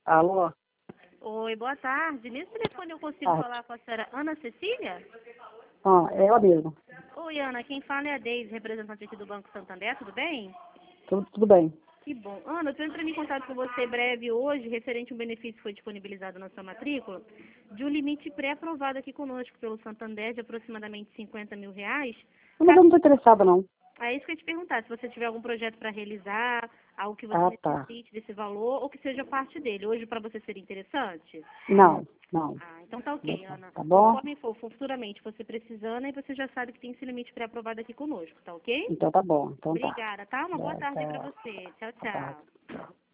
Alô? Oi, boa tarde. Nesse telefone eu consigo falar com a senhora Ana Cecília? É ela mesmo. Oi, Ana, quem fala é a Deise, representante aqui do Banco Santander, tudo bem? Tudo bem. Que bom. Ana, eu estou entrando em contato com você breve hoje, referente a um benefício que foi disponibilizado na sua matrícula, de um limite pré-aprovado aqui conosco pelo Santander de aproximadamente R$ 50.000. Mas eu não estou interessada, não. É isso que eu ia te perguntar, se você tiver algum projeto para realizar, algo que você Tá. necessite desse valor, ou que seja parte dele. Hoje, para você, seria interessante? Não. Então tá ok, Ana. Tá bom? Conforme for futuramente você precisando, aí você já sabe que tem esse limite pré-aprovado aqui conosco, tá ok? Então tá bom. Então tá. Obrigada, tá? Uma boa tarde aí pra Até. você. Tchau, Boa tarde. tchau.